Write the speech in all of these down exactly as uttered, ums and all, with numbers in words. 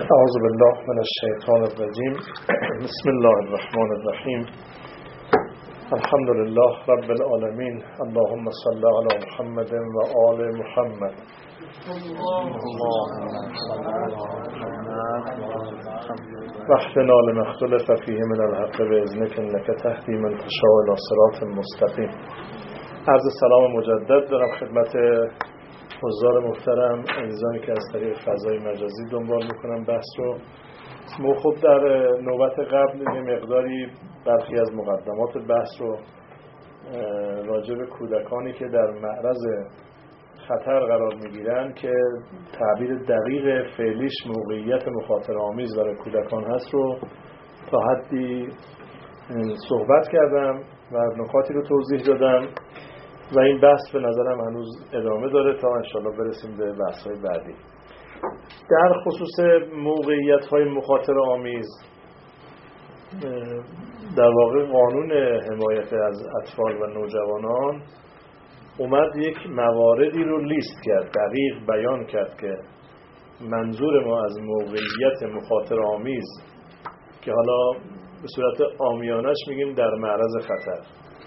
اعوذ بالله من الشیطان الرجیم. بسم الله الرحمن الرحیم. الحمد لله رب العالمین. اللهم صل علی محمد و آل محمد. واهدنا لما اختلف فیه من الحق باذنک انک تهدی من تشاء الی صراط مستقیم. عرض سلام مجدد دارم خدمت حضار محترم، عزیزانی که از طریق فضای مجازی دنبال میکنم بحث رو. ما خب در نوبت قبل یه مقداری برخی از مقدمات بحث رو راجع به کودکانی که در معرض خطر قرار میگیرن که تعبیر دقیق فعلیش موقعیت مخاطره آمیز برای کودکان هست رو تا حدی صحبت کردم و نکاتی رو توضیح دادم و این بحث به نظرم هنوز ادامه داره تا انشالله برسیم به بحث‌های بعدی. در خصوص موقعیت‌های مخاطره آمیز، در واقع قانون حمایت از اطفال و نوجوانان اومد یک مواردی رو لیست کرد، دقیق بیان کرد که منظور ما از موقعیت مخاطره آمیز که حالا به صورت عامیانش میگیم در معرض خطر،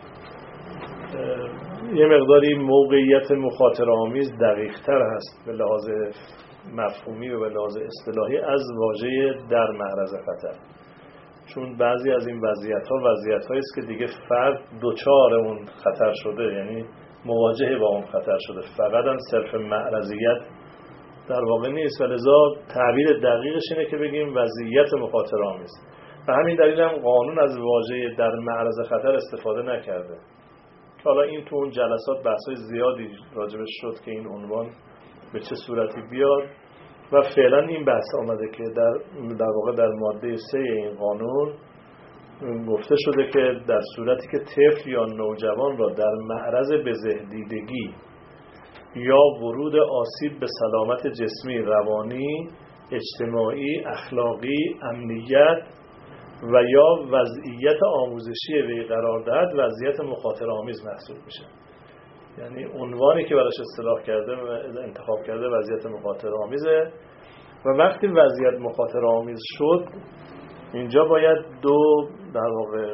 یه مقداری موقعیت مخاطره آمیز دقیق تر هست به لحاظ مفهومی و به لحاظ اصطلاحی از واژه در معرض خطر، چون بعضی از این وضعیت ها وضعیت هایی است که دیگه فرد دوچار اون خطر شده، یعنی مواجه با اون خطر شده، فقط هم صرف معرضیت در واقع نیست و لذا تعبیر دقیقش اینه که بگیم وضعیت مخاطره آمیز. و همین دلیل هم قانون از واژه در معرض خطر استفاده نکرده. حالا این تو اون جلسات بحث‌های زیادی راجبش شد که این عنوان به چه صورتی بیاد و فعلا این بحث آمده که در در واقع در ماده سه این قانون گفته شده که در صورتی که طفل یا نوجوان را در معرض بزهدیدگی یا ورود آسیب به سلامت جسمی، روانی، اجتماعی، اخلاقی، امنیت و یا وضعیت آموزشی وی قرار دهد وضعیت مخاطره آمیز محسوب میشه. یعنی عنوانی که براش اصطلاح کرده و انتخاب کرده وضعیت مخاطره آمیزه و وقتی وضعیت مخاطره آمیز شد اینجا باید دو در واقع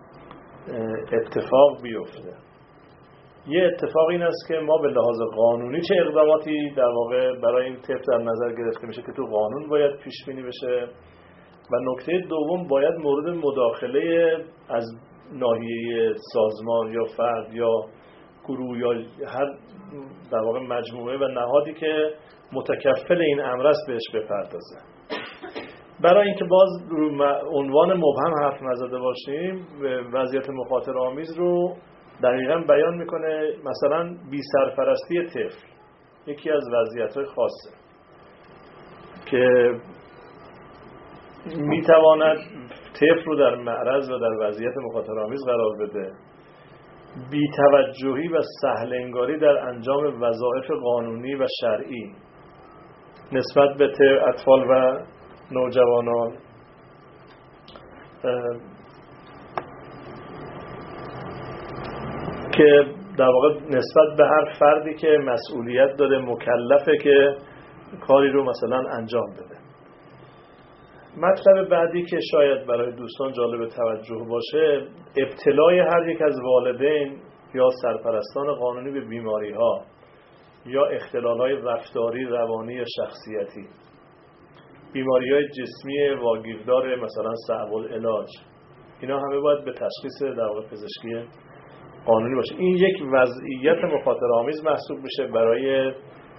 اتفاق بیفته. یه اتفاق این است که ما به لحاظ قانونی چه اقداماتی در واقع برای این طفل در نظر گرفته میشه که تو قانون باید پیش بینی بشه و نکته دوم باید مورد مداخله از ناحیه سازمان یا فرد یا گروه یا هر در واقع مجموعه و نهادی که متکفل این امر است بهش بپردازه. برای اینکه باز رو عنوان مبهم حرف نزده باشیم، وضعیت مخاطره آمیز رو دقیقاً بیان میکنه. مثلا بی سرپرستی طفل یکی از وضعیت‌های خاصه که میتواند طفل رو در معرض و در وضعیت مخاطره آمیز قرار بده. بی‌توجهی و سهل انگاری در انجام وظایف قانونی و شرعی نسبت به اطفال و نوجوانان که در واقع نسبت به هر فردی که مسئولیت داره، مکلفه که کاری رو مثلا انجام بده. مطلب بعدی که شاید برای دوستان جالب توجه باشه، ابتلای هر یک از والدین یا سرپرستان قانونی به بیماری ها یا اختلال های رفتاری، روانی یا شخصیتی، بیماری های جسمی واگیردار مثلا صعب العلاج، اینا همه باید به تشخیص در واقع پزشکی قانونی باشه. این یک وضعیت مخاطره آمیز محسوب میشه برای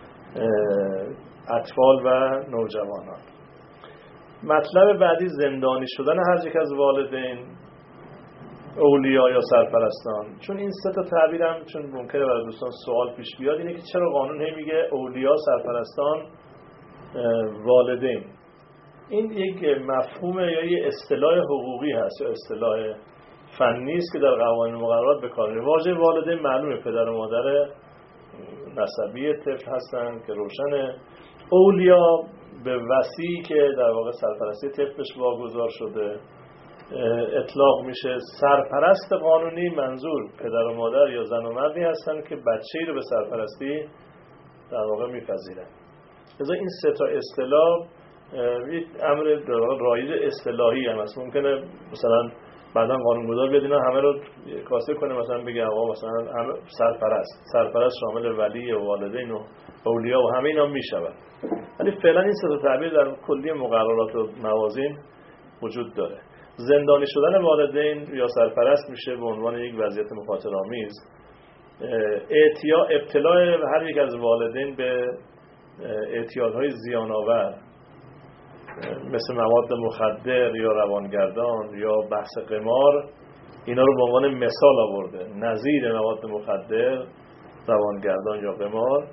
اطفال و نوجوانان. مطلب بعدی زندانی شدن هر یک از والدین، اولیا یا سرپرستان. چون این سه تا تعبیرم چون ممکنه برای دوستان سوال پیش بیاد، اینه که چرا قانون هی میگه اولیا، سرپرستان، والدین. این یک مفهوم یا یک اصطلاح حقوقی هست یا اصطلاح فنی است که در قوانین مقررات به کار میره. واژه والدین معلومه پدر و مادر نسبی طفل هستن که روشنه. اولیا به وصی که در واقع سرپرستی طفلش واگذار شده اطلاق میشه. سرپرست قانونی منظور پدر و مادر یا زن و مردی هستن که بچه‌ای رو به سرپرستی در واقع میپذیرن. لذا این سه تا اصطلاح یک امر رایج اصطلاحی هم هست. ممکنه مثلا بعداً قانونگذار بیاد اینا همه رو کاسه کنه، مثلا بگه آقا مثلا همه سرپرست سرپرست شامل ولی و والدین و اولیا و همه اینا میشود. ولی فعلا این سه تا تعبیر در کلی مقررات و موازین وجود داره. زندانی شدن والدین یا سرپرست میشه به عنوان یک وضعیت مخاطرآمیز. اعتیا ابتلاع هر یک از والدین به اعتیادهای زیان‌آور مثل مواد مخدر یا روانگردان یا بحث قمار، اینا رو به عنوان مثال آورده، نظیر مواد مخدر، روانگردان یا قمار.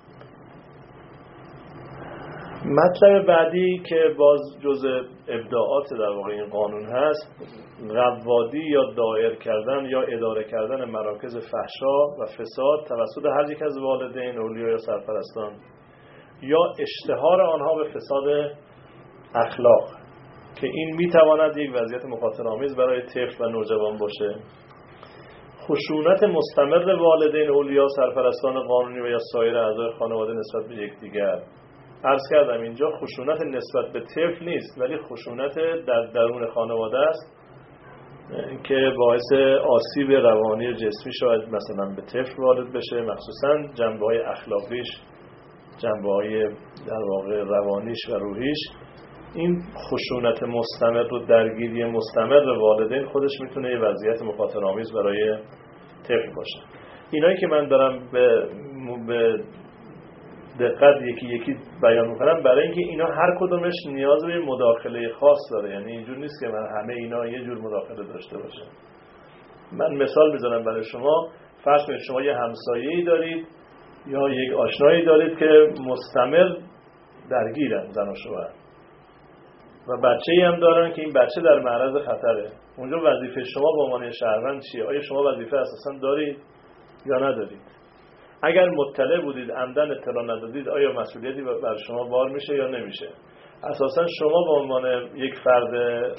مطلب بعدی که باز جزء ابداعات در واقع این قانون هست، قوادی یا دایر کردن یا اداره کردن مراکز فحشا و فساد توسط هر یک از والدین، اولیا یا سرپرستان، یا اشتهار آنها به فساد اخلاق که این میتواند یک وضعیت مخاطرآمیز برای طفل و نوجوان باشه. خشونت مستمر والدین، اولیا، سرپرستان قانونی و یا سایر اعضای خانواده نسبت به یکدیگر. عرض کردم اینجا خشونت نسبت به طفل نیست، ولی خشونت در درون خانواده است که باعث آسیب روانی جسمی شاید مثلا به طفل وارد بشه، مخصوصا جنبه‌های اخلاقیش، جنبه‌های در واقع روانیش و روحیش. این خشونت مستمر و درگیری مستمر والدین خودش میتونه یه وضعیت مخاطرآمیز برای طفل باشه. اینایی که من دارم به, به دقت یکی یکی بیان میکنم برای اینکه اینا هر کدومش نیاز به مداخله خاص داره. یعنی اینجور نیست که من همه اینا یه جور مداخله داشته باشه. من مثال میزنم برای شما. فرض کنید شما یه همسایه‌ای دارید یا یک آشنایی دارید که مستمر درگیرن، زن و شوهر، و بچه‌ای هم دارن که این بچه در معرض خطره. اونجا وظیفه شما به عنوان شهروند چیه؟ آیا شما وظیفه اساساً دارید یا ندارید؟ اگر مطلع بودید عمدن اطلاع ندادید، آیا مسئولیتی بر شما بار میشه یا نمیشه؟ اساساً شما به عنوان یک فرد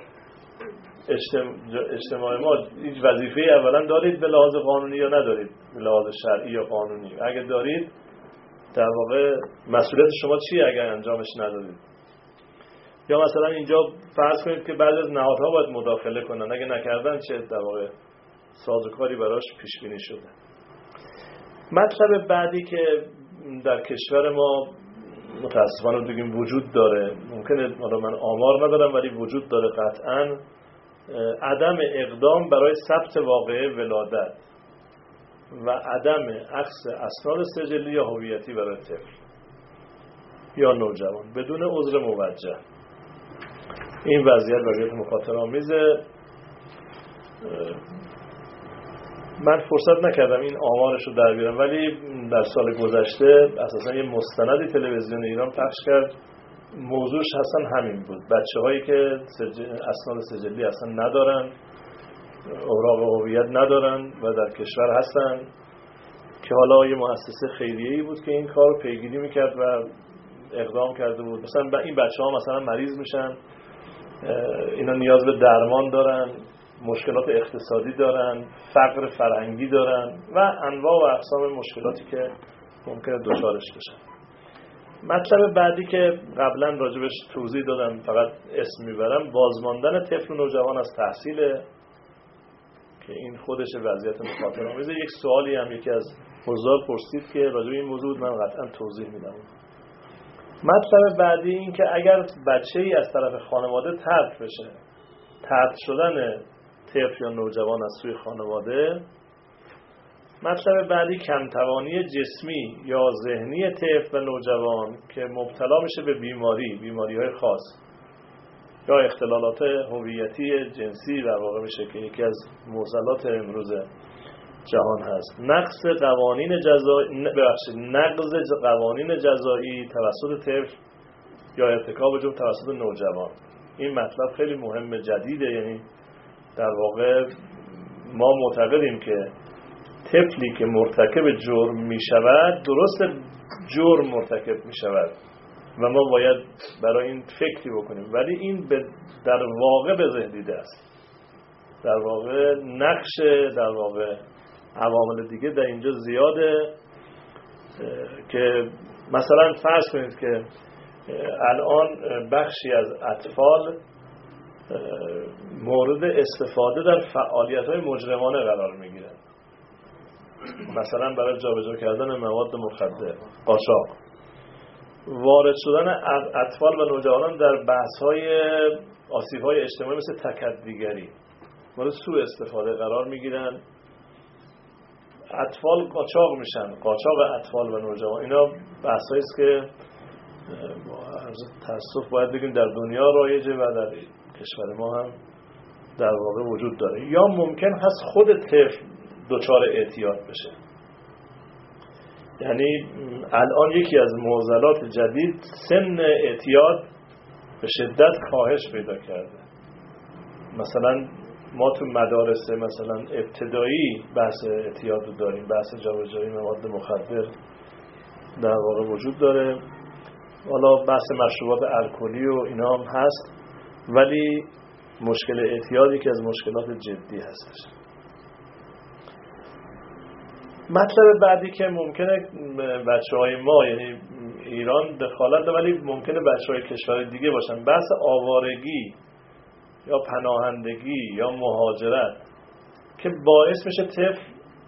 اجتماع ما هیچ وظیفه اولا دارید به لحاظ قانونی یا ندارید به لحاظ شرعی یا قانونی؟ اگر دارید در واقع مسئولیت شما چیه اگر انجامش ندادید؟ یا مثلا اینجا فرض کنید که بعضی از نهادها باید مداخله کنن، اگه نکردن چه در واقع سازوکاری براش پیش بینی شده. مطلب بعدی که در کشور ما متاسفانه بگیم وجود داره، ممکنه حالا من آمار ندارم ولی وجود داره قطعاً، عدم اقدام برای ثبت واقعه ولادت و عدم اخذ اسناد سجلی یا هویتی برای طفل یا نوجوان بدون عذر موجه. این وضعیت وضعیت مخاطرآمیزه. من فرصت نکردم این آمارش رو در بیارم، ولی در سال گذشته اساسا یه مستندی تلویزیون ایران پخش کرد، موضوعش اصلا همین بود. بچه هایی که سجل، اسناد سجلی اصلا ندارن، اوراق هویت ندارن و در کشور هستن، که حالا یه مؤسسه خیریه‌ای بود که این کار رو پیگیری میکرد و اقدام کرده بود. مثلا این بچه ها مثلا مریض میشن، اینا نیاز به درمان دارن، مشکلات اقتصادی دارن، فقر فرهنگی دارن و انواع و اقسام مشکلاتی که ممکنه دچارش بشن. مطلب بعدی که قبلا راجبش توضیح دادم، فقط اسم میبرم، بازماندن طفل و نوجوان از تحصیل، که این خودش وضعیت مخاطرآمیزه. یک سوالی هم یکی از حضار پرسید که راجب این موضوع من قطعا توضیح میدم. مطلب بعدی این که اگر بچه‌ای از طرف خانواده طرد بشه، طرد شدن طفل یا نوجوان از سوی خانواده. مطلب بعدی کمتوانی جسمی یا ذهنی طفل و نوجوان که مبتلا میشه به بیماری، بیماری‌های خاص یا اختلالات هویتی جنسی در واقع میشه که یکی از معضلات امروز جهان هست. نقض قوانین جزایی، ببخشید نقض قوانین جزایی توسط طفل یا ارتکاب جرم توسط نوجوان. این مطلب خیلی مهمه، جدیده. یعنی در واقع ما معتقدیم که طفلی که مرتکب جرم می شود، درست جرم مرتکب می شود و ما باید برای این فکری بکنیم، ولی این در واقع به ذهن دیده است. در واقع نقش در واقع عوامل دیگه در اینجا زیاده، که مثلا فرض کنید که الان بخشی از اطفال مورد استفاده در فعالیت‌های مجرمانه قرار می‌گیرن، مثلا برای جابجا کردن مواد مخدر، قاچاق، وارد شدن اطفال و نوجوانان در بحث‌های آسیب‌های اجتماعی مثل تکدیگری مورد سوء استفاده قرار می‌گیرن. اطفال قاچاق میشن، قاچاق اطفال و نوجوان، اینا بحثایی است که از تأسف باید بگیم در دنیا رایجه و در کشور ما هم در واقع وجود داره. یا ممکن هست خود طفل دچار اعتیاد بشه. یعنی الان یکی از معضلات جدید سن اعتیاد به شدت کاهش پیدا کرده. مثلا ما تو مدارس مثلا ابتدایی بحث اعتیاد رو داریم، بحث جابجایی مواد مخدر در واقع وجود داره، حالا بحث مشروبات الکلی و اینا هم هست، ولی مشکل اعتیادی که از مشکلات جدی هستش. مطلب بعدی که ممکنه بچه‌های ما یعنی ایران دخالت ده، ولی ممکنه بچه‌های کشور دیگه باشن، بحث آوارگی یا پناهندگی یا مهاجرت که باعث میشه طفل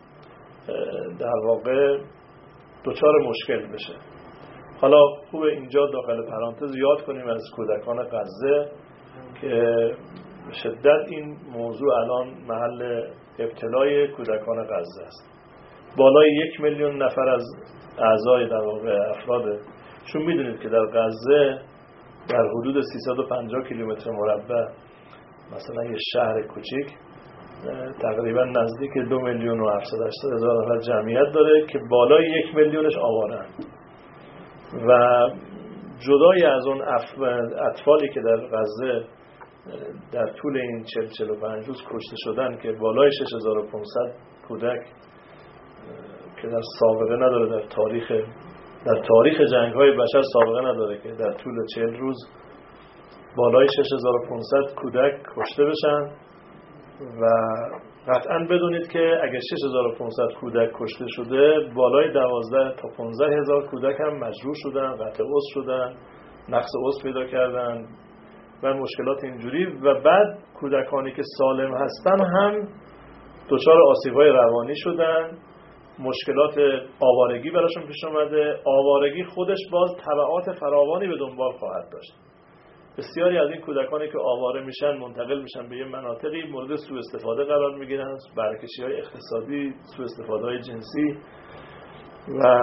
در واقع دچار مشکل بشه. حالا خوب اینجا داخل پرانتز یاد کنیم از کودکان غزه که به شدت این موضوع الان محل ابتلای کودکان غزه است. بالای یک میلیون نفر از اعضای در واقع افراد چون میدونید که در غزه در حدود سیصد و پنجاه کیلومتر مربع مثلا یه شهر کوچیک تقریبا نزدیک دو میلیون و هفتصد و هشتاد هزار نفر جمعیت داره که بالای یک میلیونش آوارن و جدای از اون اطفالی که در غزه در طول این چهل چهل و پنج روز کشته شدن که بالای شش هزار و پانصد کودک که در سابقه نداره، در تاریخ در تاریخ جنگ‌های بشر سابقه نداره که در طول چهل روز بالای شش هزار و پانصد کودک کشته بشن و قطعاً بدونید که اگه شش هزار و پانصد کودک کشته شده بالای دوازده تا پانزده هزار کودک هم مجروح شدن، قطع عضو شدن، نقص عضو پیدا کردن و مشکلات اینجوری و بعد کودکانی که سالم هستن هم دچار آسیب‌های روانی شدن، مشکلات آوارگی براشون پیش اومده. آوارگی خودش باز تبعات فراوانی به دنبال خواهد داشت. بسیاری از این کودکانی که آواره میشن منتقل میشن به یه مناطقی مورد سوء استفاده قرار میگیرن، برکشی‌های اقتصادی، سوء استفاده‌های جنسی و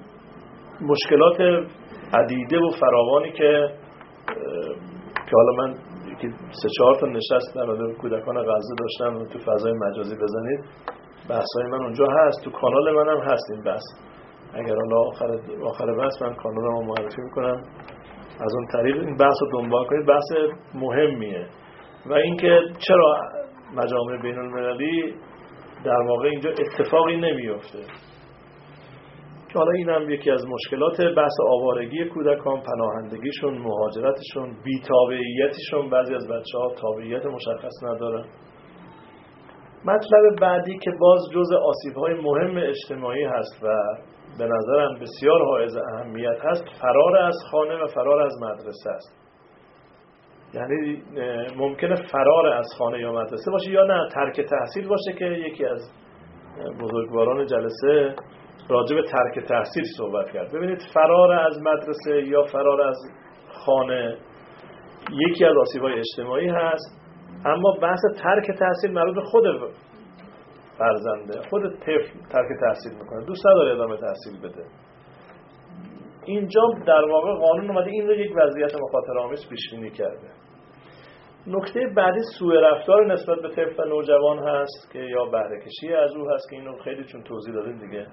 مشکلات عدیده و فراوانی که که حالا من که سه چهار تا نشست در مورد کودکان غزه داشتم و تو فضای مجازی بزنید بحثای من اونجا هست، تو کانال منم هست این بحث. اگر حالا آخر آخر بحث من کانالمو معرفی میکنم، از اون طریق این بحث رو دنبال کنید. بحث مهمیه و اینکه چرا مجامع بین المللی در واقع اینجا اتفاقی نمیفته که حالا این هم یکی از مشکلات بحث آوارگی کودکان، پناهندگیشون، مهاجرتشون، بی‌تابعیتشون. بعضی از بچه‌ها تابعیت مشخص ندارن. مطلب بعدی که باز جزء آسیب‌های مهم اجتماعی هست و به نظرم بسیار حائز اهمیت هست، فرار از خانه و فرار از مدرسه است. یعنی ممکنه فرار از خانه یا مدرسه باشه یا نه ترک تحصیل باشه که یکی از بزرگواران جلسه راجع به ترک تحصیل صحبت کرد. ببینید فرار از مدرسه یا فرار از خانه یکی از آسیب‌های اجتماعی هست، اما بحث ترک تحصیل مربوط به خود فرزنده، خود طفل ترک تحصیل میکنه، دوست نداره ادامه تحصیل بده. اینجا در واقع قانون اومده این رو یک وضعیت مخاطره‌آمیز پیش بینی کرده. نکته بعدی سوء رفتار نسبت به طفل و نوجوان هست که یا بهره کشی از او هست که اینو خیلی چون توضیح دادیم دیگه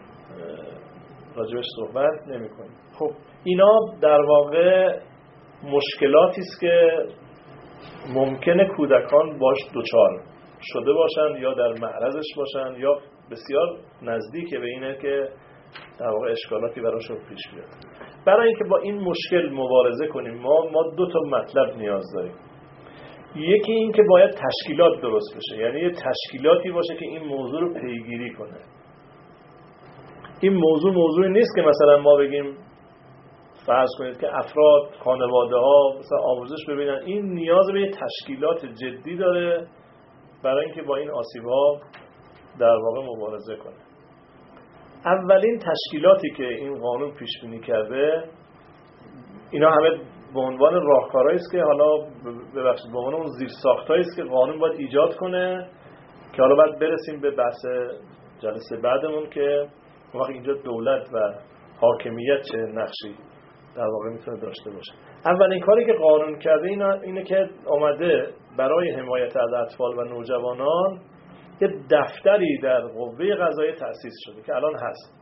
راجبش صحبت نمی‌کنیم. خب اینا در واقع مشکلاتی است که ممکنه کودکان باش دوچار شده باشن یا در معرضش باشن یا بسیار نزدیک به اینه که در واقع اشکالاتی براشون پیش بیاد. برای اینکه با این مشکل مبارزه کنیم ما ما دو تا مطلب نیاز داریم. یکی این که باید تشکیلات درست بشه، یعنی یه تشکیلاتی باشه که این موضوع رو پیگیری کنه. این موضوع موضوعی نیست که مثلا ما بگیم فرض کنید که افراد، خانواده ها مثلا آموزش ببینن، این نیاز به تشکیلات جدی داره برای اینکه با این آسیب ها در واقع مبارزه کنه. اولین تشکیلاتی که این قانون پیش بینی کرده، اینا همه به عنوان راهکارهایی است که حالا ببخشید به عنوان اون زیرساختایی است که قانون باید ایجاد کنه، که حالا باید برسیم به بحث جلسه بعدمون که وقتی اینجا دولت و حاکمیت چه نقشی در واقع میتونه داشته باشه. اولین کاری که قانون کرده اینا اینه که آمده برای حمایت از اطفال و نوجوانان یه دفتری در قوه قضاییه تأسیس شده که الان هست،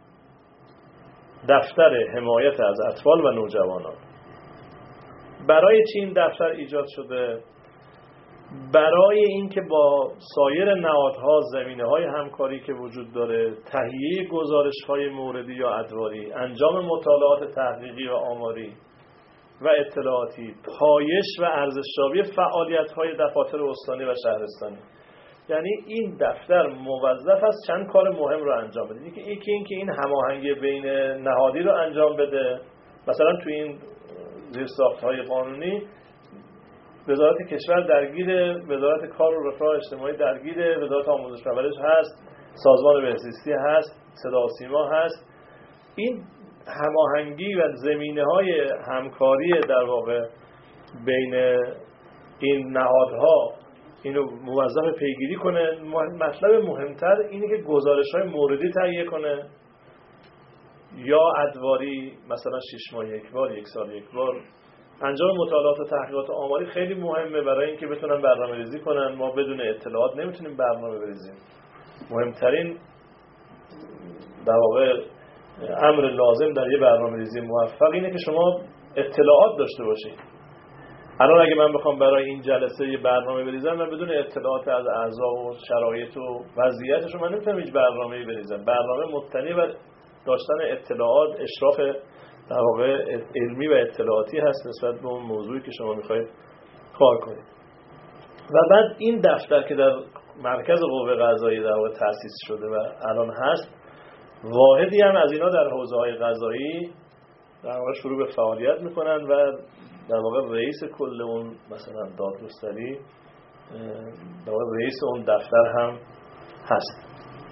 دفتر حمایت از اطفال و نوجوانان. برای چی این دفتر ایجاد شده؟ برای اینکه با سایر نهادها زمینه‌های همکاری که وجود داره، تهیه گزارش‌های موردی یا ادواری، انجام مطالعات تحقیقی و آماری و اطلاعاتی، پایش و ارزش‌یابی فعالیت‌های دفاتر استانی و شهرستانی. یعنی این دفتر موظف است چند کار مهم رو انجام بده. یکی یکی این که این هماهنگی بین نهادی رو انجام بده. مثلا تو این زیرساخت‌های قانونی وزارت کشور درگیره، وزارت کار و رفاه اجتماعی درگیره، وزارت آموزش و پرورش هست، سازمان بهزیستی هست، صدا و سیما هست. این هماهنگی و زمینه‌های همکاری در واقع بین این نهادها اینو موظف پیگیری کنه. مطلب مهمتر اینه که گزارش‌های موردی تهیه کنه یا ادواری، مثلا شش ماه یک بار، یک سال یک بار. انجام مطالعات و تحقیقات آماری خیلی مهمه برای اینکه بتونن برنامه‌ریزی کنن. ما بدون اطلاعات نمیتونیم برنامه بریزیم. مهمترین در واقع امر لازم در یه برنامه‌ریزی موفق اینه که شما اطلاعات داشته باشید. الان اگه من بخوام برای این جلسه یه برنامه بریزم، من بدون اطلاعات از اعضا و شرایط و وضعیتشون من نمیتونم هیچ برنامه‌ای بریزم. برنامه مبتنی بر داشتن اطلاعات، اشراف در واقع علمی و اطلاعاتی هست نسبت به اون موضوعی که شما میخواید کار کنید. و بعد این دفتر که در مرکز قوه قضاییه در واقع تأسیس شده و الان هست، واحدی هم از اینا در حوزه‌های قضایی در واقع شروع به فعالیت میکنن و در واقع رئیس کل اون مثلا دادگستری در واقع رئیس اون دفتر هم هست.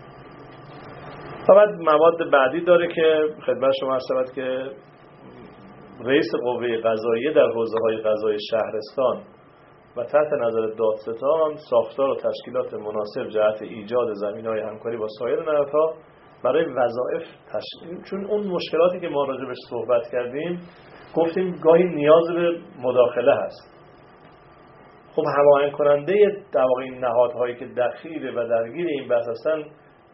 فقط مواد بعدی داره که خدمت شما عرض شود که رئیس قوه قضاییه در حوزه‌های قضایی شهرستان و تحت نظر دادستان ساختار و تشکیلات مناسب جهت ایجاد زمینه‌های همکاری با سایر نهادها برای وظایف تشکیل. چون اون مشکلاتی که ما راجع بهش صحبت کردیم گفتیم گاهی نیاز به مداخله هست. خب هماهنگ کننده در واقع این نهادهایی که دخیل و درگیر این بحث هستن،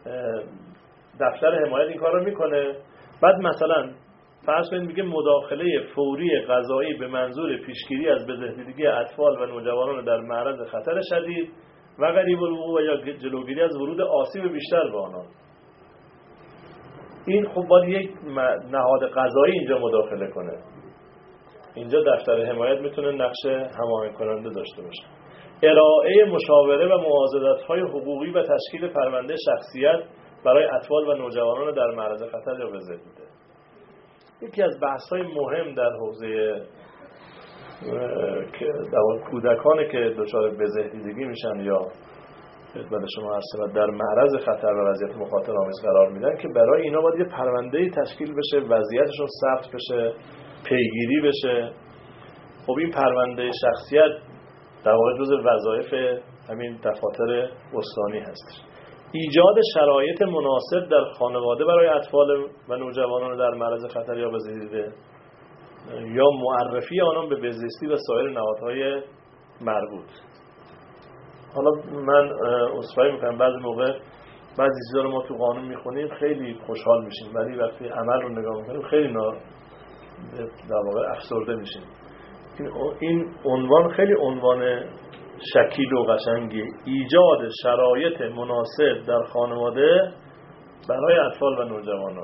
دفتر حمایت این کار رو میکنه. بعد مثلا فرض کنید میگه مداخله فوری قضایی به منظور پیشگیری از بزهدیدگی اطفال و نوجوانان در معرض خطر شدید و قریب الوقوع و یا جلوگیری از ورود آسیب بیشتر به آنان. این خب باید یک نهاد قضایی اینجا مداخله کنه. اینجا دفتر حمایت میتونه نقش هماهنگ کننده داشته باشه. ارائه مشاوره و معاضدت‌های حقوقی و تشکیل پرونده شخصیت برای اطفال و نوجوانان در معرض خطر یا بزهدیده. یکی از بحث‌های مهم در حوزه در کودکانی که دچار بزهدیدگی میشن یا خدمت شما عرض شود در معرض خطر و وضعیت مخاطرآمیز قرار میدن که برای اینا باید یه پرونده‌ای تشکیل بشه، وضعیتشون ثبت بشه، پیگیری بشه. خب این پرونده شخصیت در واقع جزء وظایف همین دفاتر استانی هست. ایجاد شرایط مناسب در خانواده برای اطفال و نوجوانان در معرض خطر یا بزهدیده یا معرفی آنان به بهزیستی و سایر نهادهای مربوط. حالا من عذرخواهی میکنم بعضی موقع بعضی چیزا رو ما تو قانون میخونیم خیلی خوشحال میشیم، ولی وقتی عمل رو نگاه میکنیم خیلی نا در واقع افسرده میشیم. این این عنوان خیلی عنوان شکیل و قشنگی، ایجاد شرایط مناسب در خانواده برای اطفال و نوجوانان.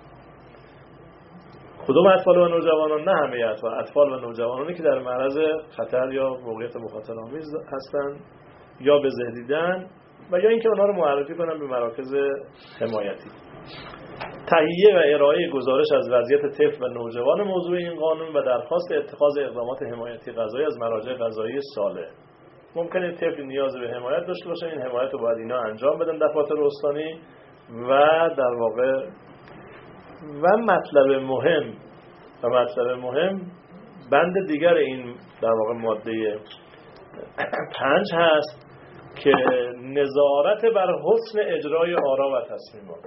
کدوم اطفال و نوجوانان؟ نه همه اطفال، اطفال و نوجوانانی که در معرض خطر یا موقعیت مخاطرآمیز هستند یا بزهدیدن و یا اینکه اونها رو معرفی کنن به مراکز حمایتی. تهیه و ارائه گزارش از وضعیت طفل و نوجوان موضوع این قانون و درخواست اتخاذ اقدامات حمایتی قضایی از مراجع قضایی صالح. ممکنه طفل نیاز به حمایت داشته باشه، این حمایت رو باید اینا انجام بدن دفاتر استانی. و در واقع و مطلب مهم و مطلب مهم بند دیگر این در واقع ماده پنج هست که نظارت بر حسن اجرای آرا و تصمیمات.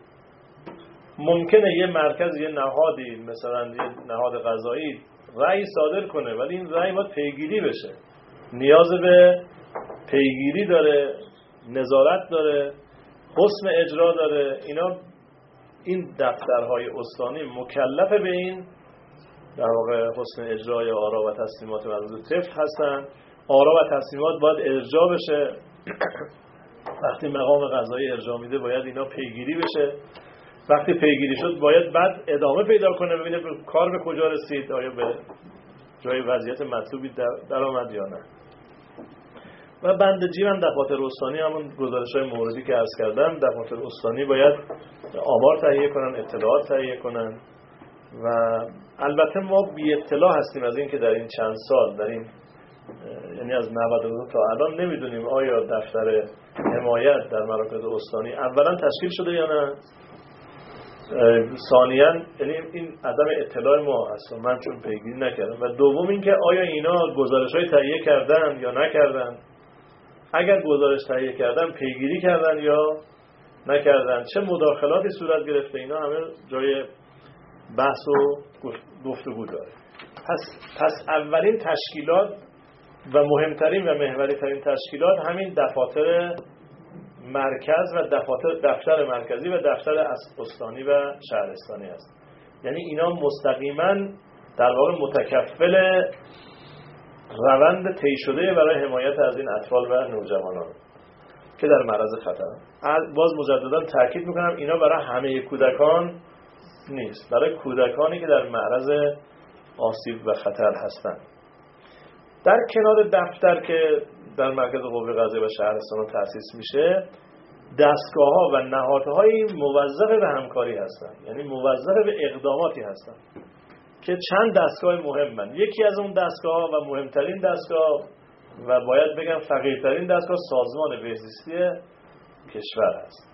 ممکنه یه مرکز، یه نهادی، مثلا یه نهاد قضایی رأی صادر کنه ولی این رأی باید پیگیری بشه، نیاز به پیگیری داره، نظارت داره، حسن اجرا داره. اینا این دفترهای استانی مکلف به این در واقع حسن اجرای آرا و تصمیمات مربوط به طفل هستن. آرا و تصمیمات باید ارجاع بشه. وقتی مقام قضایی ارجاع میده باید اینا پیگیری بشه. وقتی پیگیری شد باید بعد ادامه پیدا کنه، ببینه کار به کجا رسید، آیا به جای وضعیت مطلوبی در آمد یا نه. و بند جیم هم دفاتر استانی، همون گزارش‌های موردی که عرض کردم، دفاتر استانی باید آمار تهیه کنن، اطلاعات تهیه کنن. و البته ما بی اطلاع هستیم از این که در این چند سال، در این یعنی از نود و دو تا الان نمیدونیم آیا دفتر حمایت در مراکز استانی اولا تشکیل شده یا نه، ثانیاً یعنی این عدم اطلاع ما هست و من چون پیگیری نکردم. و دوم اینکه آیا اینا گزارش‌های تهیه کردن یا نکردن، اگر گزارش تهیه کردن پیگیری کردن یا نکردن، چه مداخلاتی صورت گرفته، اینا همه جای بحث و گفتگو داره. پس پس اولین تشکیلات و مهمترین و محوری ترین تشکیلات همین دفاتر مرکز و دفاتر دفتر مرکزی و دفتر استانی و شهرستانی است. یعنی اینا مستقیما در واقع متکفل روند طی شده برای حمایت از این اطفال و نوجوانان که در معرض خطر. باز مجددا تاکید میکنم اینا برای همه کودکان نیست، برای کودکانی که در معرض آسیب و خطر هستند. در کنار دفتر که در مرکز قوه قضاییه و شهرستان تأسیس میشه، دستگاه‌ها و نهادهای موظف به همکاری هستند، یعنی موظف به اقداماتی هستند که چند دستگاه مهمن. یکی از اون دستگاه‌ها و مهمترین دستگاه و باید بگم فقیرترین دستگاه سازمان بهزیستی کشور است.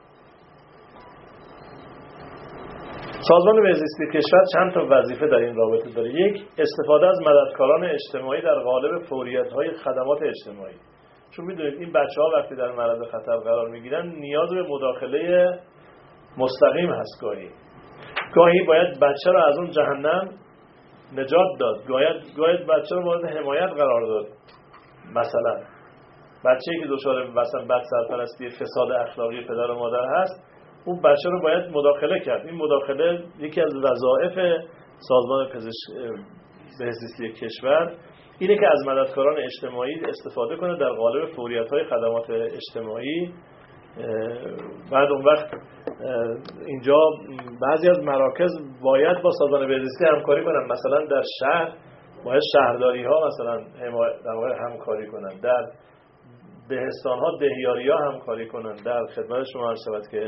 سازمان بهزیستی کشور چند تا وظیفه در این رابطه داره. یک، استفاده از مددکاران اجتماعی در قالب فوریت‌های خدمات اجتماعی. چون میدونید این بچه‌ها وقتی در معرض خطر قرار میگیرن نیاز به مداخله مستقیم هست. گاهی گاهی باید بچه رو از اون جهنم نجات داد، گاهی گاهی بچه رو مورد حمایت قرار داد. مثلا بچه‌ای که دچار مثلا بد سرپرستی، فساد اخلاقی پدر و مادر هست، اون بچه رو باید مداخله کرد. این مداخله یکی از وظایف سازمان پزشکی بهزیستی کشور اینه که از مددکاران اجتماعی استفاده کنه در قالب فوریت‌های خدمات اجتماعی. بعد اون وقت اینجا بعضی از مراکز باید با سازمان بهزیستی همکاری کنن. مثلا در شهر باید شهرداری‌ها مثلا در واقع همکاری کنن، در دهستان‌ها دهیاری‌ها همکاری کنن. در خدمت شما عرض شود که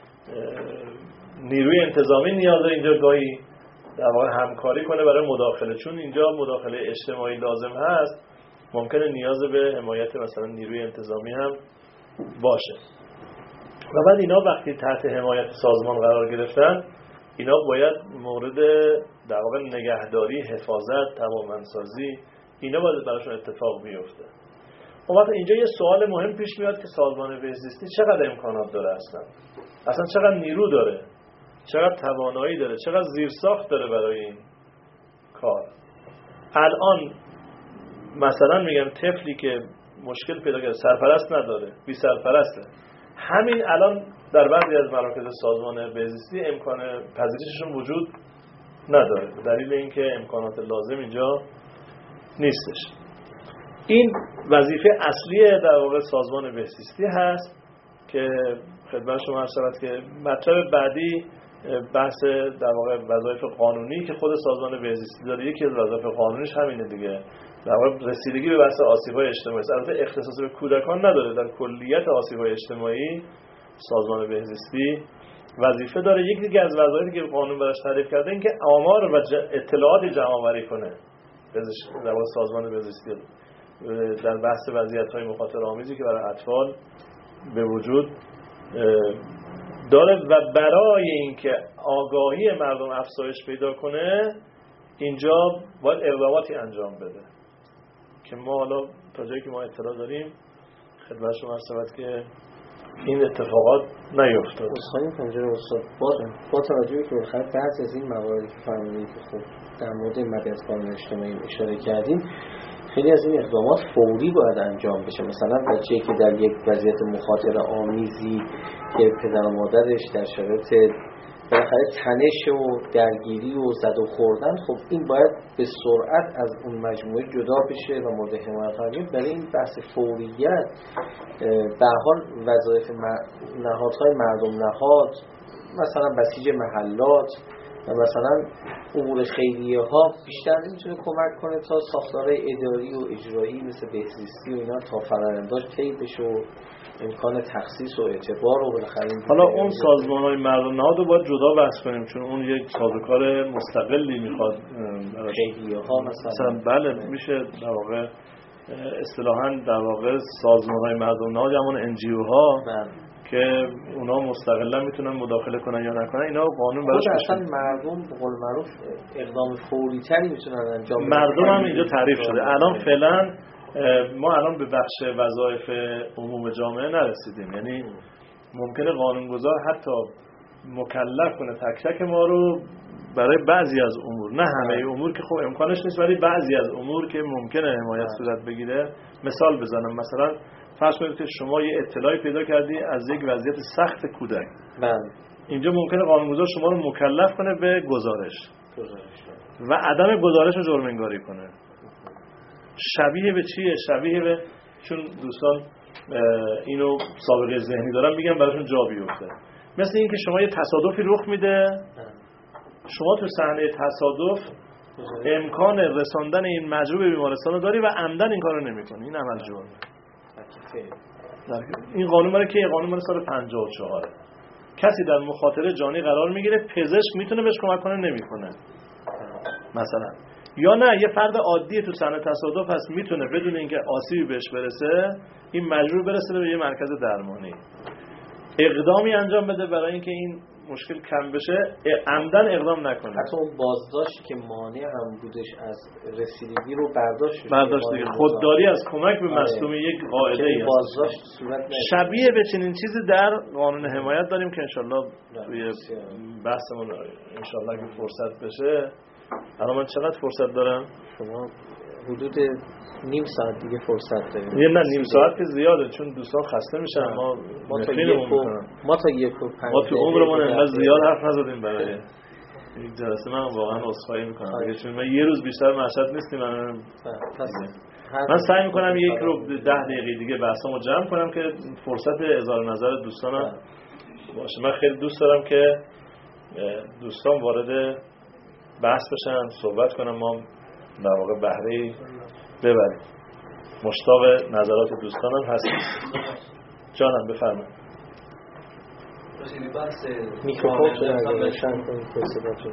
نیروی انتظامی نیاز داره اینجا گاهی در واقع همکاری کنه برای مداخله، چون اینجا مداخله اجتماعی لازم هست. ممکنه نیاز به حمایت مثلا نیروی انتظامی هم باشه. و بعد اینا وقتی تحت حمایت سازمان قرار گرفتن، اینا باید مورد در واقع نگهداری، حفاظت، توانمندسازی، اینا باید براشون اتفاق بیفته. اون وقت اینجا یه سوال مهم پیش میاد که سازمان بهزیستی چقدر امکانات داره، اصلا اصلا چقدر نیرو داره، چقدر توانایی داره، چقدر زیرساخت داره برای این کار. الان مثلا میگم طفلی که مشکل پیدا کرده، سرپرست نداره، بی سرپرسته، همین الان در بعضی از مراکز سازمان بهزیستی امکان پذیرششون وجود نداره به دلیل اینکه امکانات لازم اینجا نیستش. این وظیفه اصلی در واقع سازمان بهزیستی هست که خدمت شما عرض شود که مطلب بعدی بحث در واقع وظایف قانونی که خود سازمان بهزیستی داره. یکی از وظایف قانونیش همینه دیگه، در واقع رسیدگی به بحث آسیب‌های اجتماعی. البته اختصاص به کودکان نداره، در کلیت آسیب‌های اجتماعی سازمان بهزیستی وظیفه داره. یک دیگه از وظایفی که قانون براش تعریف کرده این که آمار و اطلاعات جمع آوری کنه. پزشک در واقع سازمان پزشکی در بحث وضعیت‌های مخاطره آمیزی که برای اطفال به وجود داره و برای اینکه آگاهی مردم افزایش پیدا کنه اینجا باید اقداماتی انجام بده که ما حالا تا جایی که ما اطلاع داریم خدمت شما عرض که این اتفاقات نیفتاد. خواهیم پنجره استاد با, با توجه که بخیر بعضی از این مواردی که فرمودید که خب در مورد مدیریت قانون اجتماعی اشاره کردیم، خیلی از این اقدامات فوری باید انجام بشه. مثلا بچه‌ای که در یک وضعیت مخاطره آمیزی که پدر و مادرش در شرایط بالاخره تنش و درگیری و زد و خوردن، خب این باید به سرعت از اون مجموعه جدا بشه و مورد حمایت قرار بگیره. برای این بحث فوریت به هر حال وظایف نهادهای مردم نهاد، مثلا بسیج محلات و مثلا امور خیریه ها بیشتر نمیتونه کمک کنه تا ساختارهای اداری و اجرایی مثل بهزیستی و اینا تا فرآینداش طی بشه و امکان تخصیص و اعتبار و بالاخره. حالا اون سازمان‌های مردم نهاد رو باید جدا بحث کنیم چون اون یک سازوکار مستقلی میخواد. خیریه‌ها مثلا بله میشه در واقع اصطلاحاً در واقع سازمان‌های مردم نهاد همون ان جی او ها که اونا مستقلا میتونن مداخله کنن یا نکنن، اینا قانون براش اصلا مردم به قول معروف اقدام فوری تری میتونن انجام بدن. مردم هم اینجا تعریف شده. الان فعلا ما الان به بخش وظایف عموم جامعه نرسیدیم، یعنی ممکنه قانونگذار حتی مکلف کنه تک تک ما رو برای بعضی از امور، نه همه امور که خب امکانش نیست، ولی بعضی از امور که ممکنه حمایت صورت بگیره. مثال بزنم، مثلا فرض کنید که شما یه اطلاعی پیدا کردی از یک وضعیت سخت کودک، بله، اینجا ممکنه قانونگذار شما رو مکلف کنه به گزارش گزارش و عدم گزارش رو جرم انگاری کنه. شبیه به چیه؟ شبیه به، چون دوستان اینو سابقه ذهنی دارن میگم براشون جا بیفته، مثل این که شما یه تصادفی رخ میده، شما تو صحنه تصادف امکان رساندن این مجروح به بیمارستان رو داری و عمدن این کارو نمی‌کنی، این عمل جرمه. این قانون برای که قانون برای سال پنجاه و چهار کسی در مخاطره جانی قرار میگیره، پزشک میتونه بهش کمک کنه نمیکنه مثلا، یا نه یه فرد عادی تو صحنه تصادف هست میتونه بدون اینکه آسیبی بهش برسه این مجبور برسه به یه مرکز درمانی، اقدامی انجام بده برای اینکه این مشکل کم بشه، عمدن اقدام نکنه. حتی اون بازداشت که مانع هم بودش از رسیدگی رو برداشت برداشت دیگه، خودداری از کمک به مصدوم یک قاعده ای بازداشت صورت نشه. شبیه به چنین چیزی در قانون حمایت داریم که انشالله توی بحثمون انشالله که فرصت بشه. الان من چقدر فرصت دارم؟ شما حدود نیم ساعت دیگه فرصت داریم. یه نه نیم ساعت که زیاده چون دوستان خسته میشن. ما ما تا یک و ما تا یک و پنج ما تو عمرمون انقدر زیاد حرف نزدیم برای یک جلسه. من واقعا عذرخواهی میکنم دیگه چون ما یه روز بیشتر مشهد نیستیم. من من سعی میکنم یک رو ده دقیقه دیگه بحثمو جمع کنم که فرصت اظهار نظر دوستانم باشه. من خیلی دوست دارم که دوستان وارد بحث بشن، صحبت کنم، ما در واقع بهره‌ای ببریم. مشتاق نظرات دوستانم هستیم. جانم بفرمایید. میکروفون رو روشن کنید که صداتون.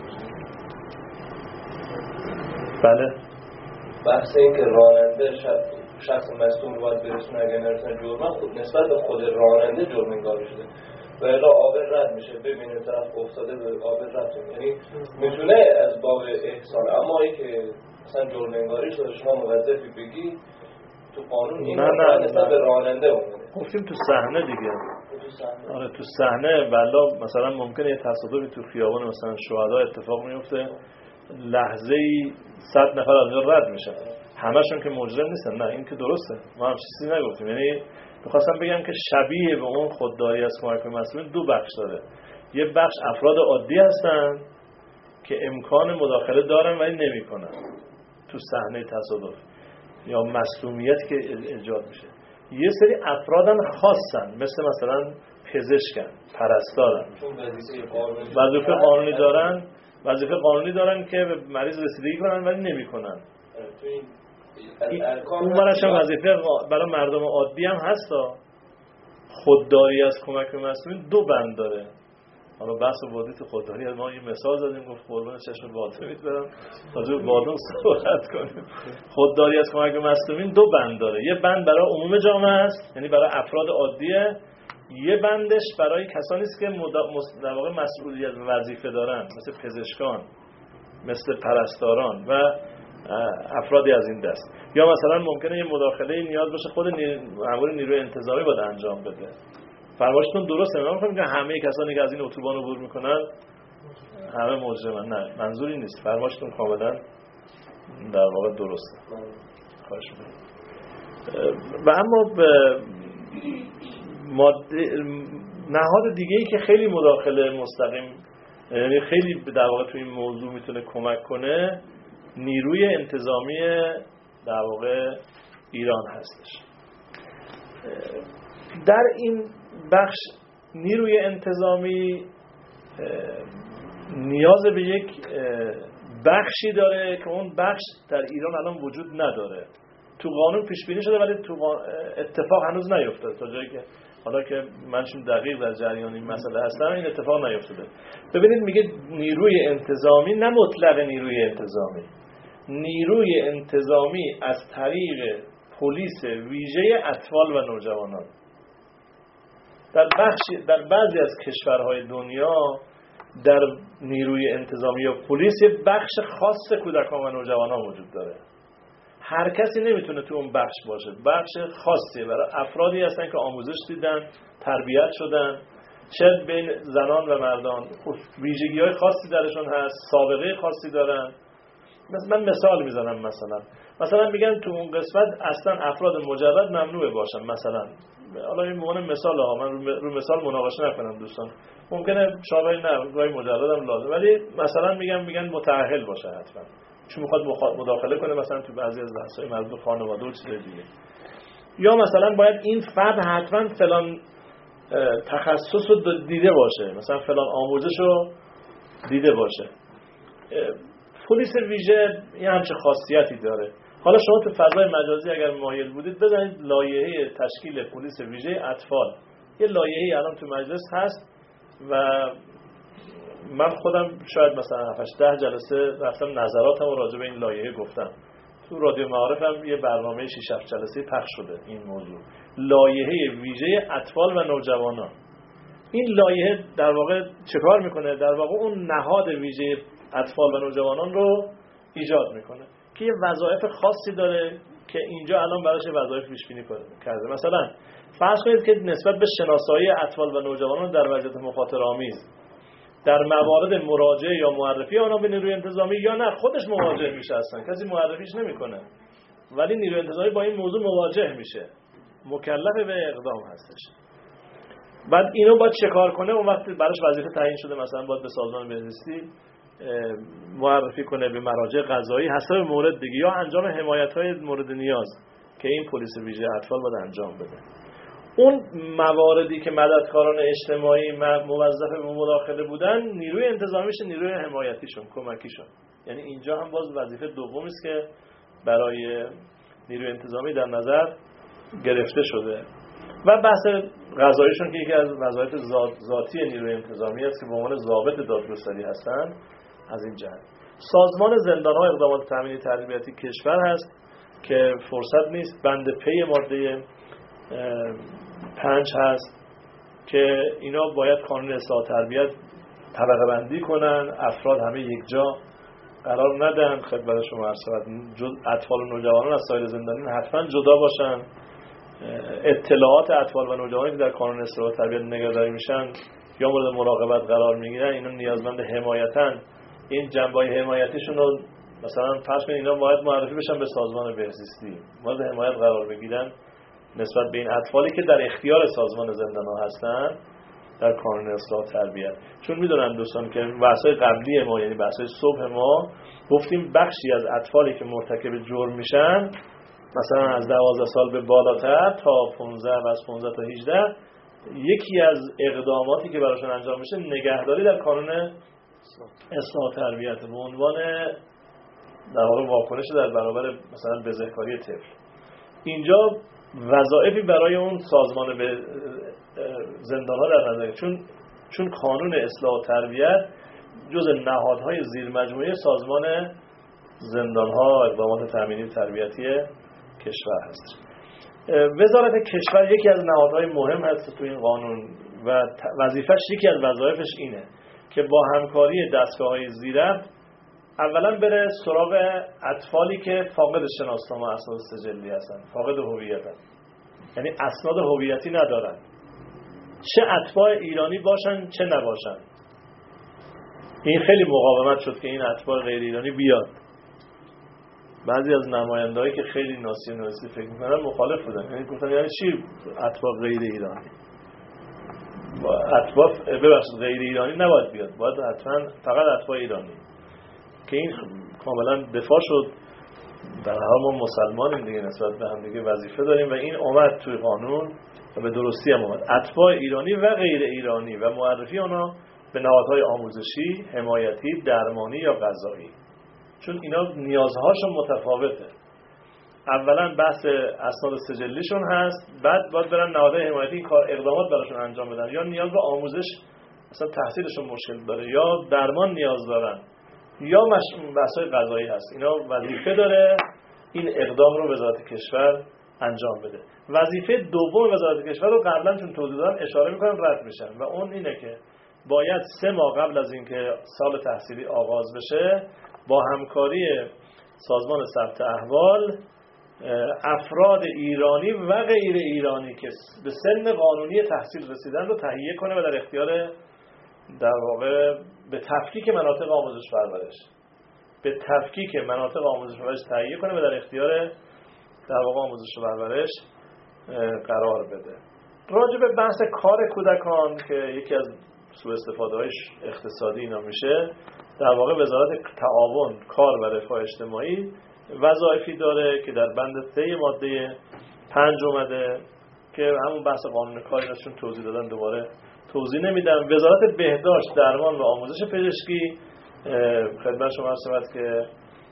بله. بحث این که راننده شخص مصدوم باید برسونه اگر نرسونه جرم، خود نسبت به خود راننده جرم انگاری شده و الا آبر رد میشه، ببینه طرف افتاده به آبر رد میشه، یعنی میتونه از باب احسان. اما این که مثلا جرم انگاری شده شما موظفی بگی تو قانون این نسبت به راننده مونده. گفتیم تو صحنه دیگه. آره تو صحنه والا مثلا ممکنه یه تصادفی تو خیابان مثلا شهدا اتفاق میفته، لحظه‌ای صد نفر از اونجا رد میشن، همشون که مجرم نیستن. نه این که درسته، ما هم چیزی نگفتیم. یعنی می‌خواستم بگم که شبیه به اون خودداری از کمک به مسئولین دو بخش داره. یه بخش افراد عادی هستن که امکان مداخله دارن ولی نمی‌کنن تو صحنه تصادف یا مصدومیتی که ایجاد میشه. یه سری افرادن خاصن مثل مثلا پزشکن، پرستارن، وظیفه قانونی دارن وظیفه قانونی دارن که به مریض رسیدگی کنن ولی نمی‌کنن. اون برش هم وظیفه برای مردم عادی هم هستا. خودداری از کمک به مسئولین دو بند داره. حالا بحث وادی تو خودداری ما یه مثال زدیم، گفت قربان چشم باطن می‌برم راجع به بادام صحبت کنیم. خودداری از کمک به مصدومین دو بند داره، یه بند برای عموم جامعه است، یعنی برای افراد عادیه، یه بندش برای کسانی است که در واقع مسئولیت و وظیفه دارن، مثل پزشکان، مثل پرستاران و افرادی از این دست. یا مثلا ممکنه یه مداخله نیاز باشه خود مأمور نیروی انتظامی باید انجام بده. فرمایشتون درسته، من میگم که همه کسانی که از این اتوبان عبور میکنن همه مجرمن، نه منظوری نیست، فرمایشتون کاملا در واقع درسته. خواهش می‌کنم. و اما به ماده نهاد دیگه ای که خیلی مداخله مستقیم، یعنی خیلی در واقع تو این موضوع میتونه کمک کنه، نیروی انتظامی در واقع ایران هستش. در این بخش نیروی انتظامی نیاز به یک بخشی داره که اون بخش در ایران الان وجود نداره. تو قانون پیش بینی شده ولی تو اتفاق هنوز نیفتاده، تا جایی که حالا که من چون دقیق در جریان این مسئله هستم این اتفاق نیفتاده. ببینید میگه نیروی انتظامی، نه مطلق نیروی انتظامی، نیروی انتظامی از طریق پلیس ویژه اطفال و نوجوانان. در بخشی در بعضی از کشورهای دنیا در نیروی انتظامی یا پلیس یک بخش خاص کودکان و نوجوانان وجود داره. هر کسی نمیتونه تو اون بخش باشه، بخش خاصیه برای افرادی هستن که آموزش دیدن، تربیت شدن، چه بین زنان و مردان ویژگی‌های خاصی درشون هست، سابقه خاصی دارن. مثلا من مثال میزنم، مثلا مثلا میگن تو اون قسمت اصلا افراد مجرد ممنوعه باشن. مثلا حالا این معنی مثال ها، من رو مثال مناقشه نکنم دوستان، ممکنه شابه نه گاهی مجردم لازم، ولی مثلا میگن میگن متأهل باشه حتما، چون میخواد مداخله کنه مثلا تو بعضی از بحث‌های مربوط به خانواده و چیزای دیگه. یا مثلا باید این فرد حتما فلان تخصص رو دیده باشه، مثلا فلان آموزش رو دیده باشه. پلیس ویژه یه همچه خاصیتی داره. حالا شما تو فضای مجازی اگر مایل بودید بزنید لایحه تشکیل پلیس ویژه اطفال، یه لایحه‌ای الان تو مجلس هست و من خودم شاید مثلا هفت ده جلسه رفتم نظراتم راجع به این لایحه گفتم. تو رادیو معارف هم یه برنامه شش هفت جلسه پخش شده این موضوع، لایحه ویژه اطفال و نوجوانان. این لایحه در واقع چیکار میکنه؟ در واقع اون نهاد ویژه اطفال و نوجوانان رو ایجاد میکنه که یه وظایف خاصی داره که اینجا الان براش وظایف پیش بینی کرده. مثلا فرض کنید که نسبت به شناسایی اطفال و نوجوانان در وضعیت مخاطره‌آمیز در موارد مراجعه یا معرفی آنها به نیروی انتظامی، یا نه خودش مواجه میشه، اصلا کسی معرفیش نمیکنه ولی نیروی انتظامی با این موضوع مواجه میشه، مکلف به اقدام هستش. بعد اینو باید چه کار کنه؟ اون وقت براش وظیفه تعیین شده، مثلا باید به سازمان بهزیستی معرفی کنه، به مراجع قضایی حسب مورد دیگه، یا انجام حمایت‌های مورد نیاز که این پلیس ویژه اطفال باید انجام بده. اون مواردی که مددکاران اجتماعی موظف به مداخله بودن، نیروی انتظامیش نیروی حمایتیشون، کمکیشون. یعنی اینجا هم باز وظیفه دومی است که برای نیروی انتظامی در نظر گرفته شده. و بحث قضاییشون که یکی از وظایف ذاتی نیروی انتظامی است که به عنوان ضابط دادگستری هستند. از این جهت سازمان زندان‌ها اقدامات تامینی تربیتی کشور هست که فرصت نیست، بند پی ماده پنج هست که اینا باید قانون اصلاح تربیت طبقه بندی کنن، افراد همه یک جا قرار ندن. خدمت شما عرض شود اطفال و نوجوانان از سایر زندانیان حتما جدا باشن. اطلاعات اطفال و نوجوانانی که در قانون اصلاح تربیت نگهداری میشن یا مورد مراقبت قرار میگیرن، اینا نیازمند حمایتن. این جنبه‌های حمایتیشون رو مثلا فرض کنید اینا باید معرفی بشن به سازمان بهزیستی، مورد حمایت قرار بگیرن نسبت به این اطفالی که در اختیار سازمان زندان‌ها هستن در قانون اصلاح تربیت. چون میدونن دوستان که بحث‌های قبلی ما، یعنی بحث‌های صبح ما، گفتیم بخشی از اطفالی که مرتکب جرم میشن، مثلا از دوازده سال به بالاتر تا پانزده و از پانزده تا هجده، یکی از اقداماتی که براشون انجام میشه نگهداری در قانون اصلاح تربیت به عنوان در واقع واکنش در برابر مثلا بزهکاری طفل. اینجا وظایفی برای اون سازمان به زندان‌ها در نظر، چون چون قانون اصلاح و تربیت جز نهادهای زیر مجموعه سازمان زندان‌ها و اقدامات تامینی تربیتی کشور هست. وزارت کشور یکی از نهادهای مهم هست تو این قانون و وظیفش یکی از وظایفش اینه که با همکاری دستگاه‌های زیرفت اولا بره سراغ اطفالی که فاقد شناسنامه و اسناد سجلی هستن، فاقد هویتن، یعنی اسناد هویتی ندارن، چه اتباع ایرانی باشن چه نباشن. این خیلی مقاومت شد که این اتباع غیر ایرانی بیاد. بعضی از نمایندهایی که خیلی ناسیونالیستی فکر میکنن مخالف بودن، یعنی گفتن یعنی چی اتباع غیر ایرانی؟ اتباع ببخشید غیر ایرانی نباید بیاد، باید حتما فقط اتباع ایرانی، که این کاملا دفاع شد. در حال ما مسلمانیم دیگه، نسبت به هم دیگه وظیفه داریم و این اومد توی قانون و به درستی هم اومد. اتباع ایرانی و غیر ایرانی و معرفی اونا به نهادهای آموزشی، حمایتی، درمانی یا قضایی، چون اینا نیازهاشون متفاوته. اولا بحث اسناد سجلیشون هست، بعد باید برن نهادهای حمایتی کار اقدامات براشون انجام بدن، یا نیاز به آموزش، مثلا تحصیلشون مشکل داره، یا درمان نیاز دارن، یا بحث‌های قضایی هست. اینا وظیفه داره این اقدام رو وزارت کشور انجام بده. وظیفه دوم وزارت کشور رو قبلا چون توضیح دادم اشاره می‌کنم رد میشن و اون اینه که باید سه ماه قبل از اینکه سال تحصیلی آغاز بشه با همکاری سازمان ثبت احوال افراد ایرانی و غیر ایرانی که به سن قانونی تحصیل رسیدن رو تهیه کنه و در اختیار در واقع به تفکیک مناطق آموزش پرورش به تفکیک مناطق آموزش پرورش تهیه کنه و در اختیار در واقع آموزش پرورش قرار بده. راجع به بحث کار کودکان که یکی از سوء استفاده های اقتصادی اینا میشه، در واقع وزارت تعاون، کار و رفاه اجتماعی وظایفی داره که در بند سه ماده پنج اومده که همون بحث قانون کار ایناشون توضیح دادن، دوباره توضیح نمیدم. وزارت بهداشت، درمان و آموزش پزشکی خدمت شما عرض شود که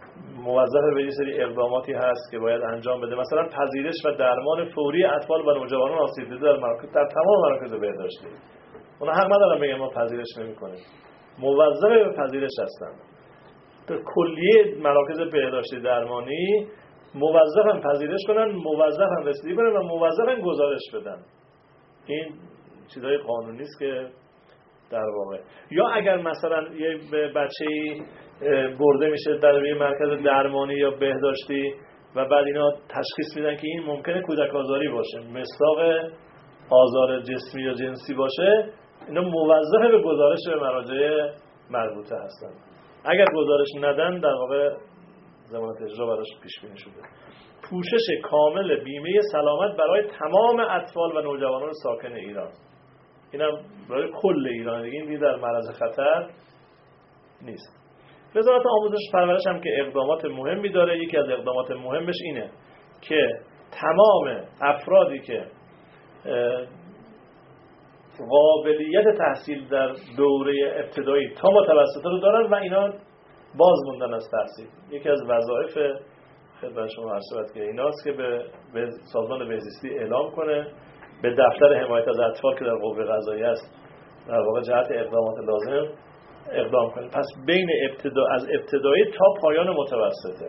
موظف به یه سری اقداماتی هست که باید انجام بده، مثلا پذیرش و درمان فوری اطفال و نوجوانان آسیب دیده در مراکز در تمام مراکز بهداشتی. اونا حق ندارن بگن ما پذیرش نمی‌کنیم، موظف به پذیرش هستن. در کلیه مراکز بهداشتی درمانی موظفن پذیرش کنن، موظفن رسیدگی کنن و موظفن گزارش بدن. این چیزای قانونی است که در واقع، یا اگر مثلا یه بچه‌ای برده میشه در یه مرکز درمانی یا بهداشتی و بعد اینا تشخیص میدن که این ممکنه کودک آزاری باشه، مصداق آزار جسمی یا جنسی باشه، اینا موظف به گزارش به مراجع مربوطه هستن. اگر گزارش ندن در واقع ضمانت اجرا براش پیش بینی شده. پوشش کامل بیمه سلامت برای تمام اطفال و نوجوانان ساکن ایران، اینم برای کل ایران دیگه، این در معرض خطر نیست. وزارت آموزش پرورش هم که اقدامات مهمی داره. یکی از اقدامات مهمش اینه که تمام افرادی که قابلیت تحصیل در دوره ابتدایی تا متوسطه رو دارن و اینا باز موندن از تحصیل، یکی از وظایف خدمت شما عرض شود که ایناست که به سازمان بهزیستی اعلام کنه، به دفتر حمایت از اطفال که در قوه قضاییه است در واقع جهت اقدامات لازم اقدام کنه. پس بین ابتدا از ابتدایی تا پایان متوسطه.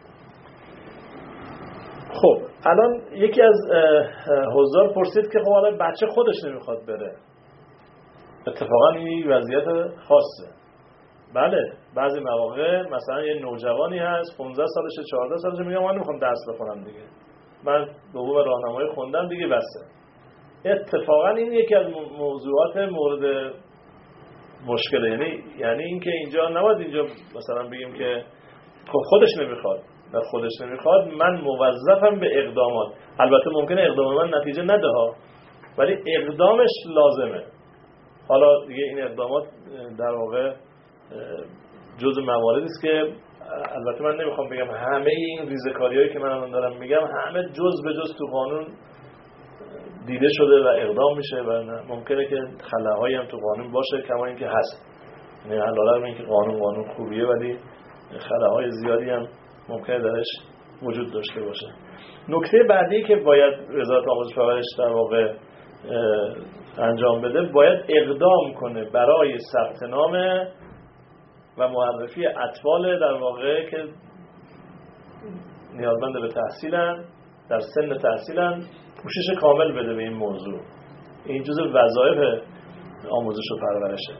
خب الان یکی از حضار پرسید که خب حالا بچه خودش نمیخواد بره. اتفاقا این وضعیت خاصه. بله بعضی مواقع مثلا یه نوجوانی هست پانزده سالشه چهارده سالشه میگه من نمیخوام درس بخونم دیگه، من دوم راهنمایی خوندم دیگه بسه. اتفاقا این یکی از موضوعات مورد مشکله، یعنی یعنی اینکه اینجا نباید اینجا مثلا بگیم که خب خودش نمیخواد، نه خودش نمیخواد من موظفم به اقدامات. البته ممکنه اقدام من نتیجه نده ها، ولی اقدامش لازمه. حالا دیگه این اقدامات در واقع جزء مواردی است که البته من نمیخوام بگم همه این ریزه‌کاریایی که من الان دارم میگم همه جز به جز تو قانون دیده شده و اقدام میشه و ممکنه که خلاهایی هم تو قانون باشه کما اینکه هست. یعنی علاوه اینکه قانون قانون خوبیه ولی خلاهای زیادی هم ممکنه درش وجود داشته باشه. نکته بعدی که باید وزارت آموزش و پرورش در واقع انجام بده باید اقدام کنه برای ثبت نام و معرفی اطفال در واقع که نیازمند به تحصیلن، در سن تحصیلن، پوشش کامل بده به این موضوع. این جزء وظایف آموزش و پرورشه.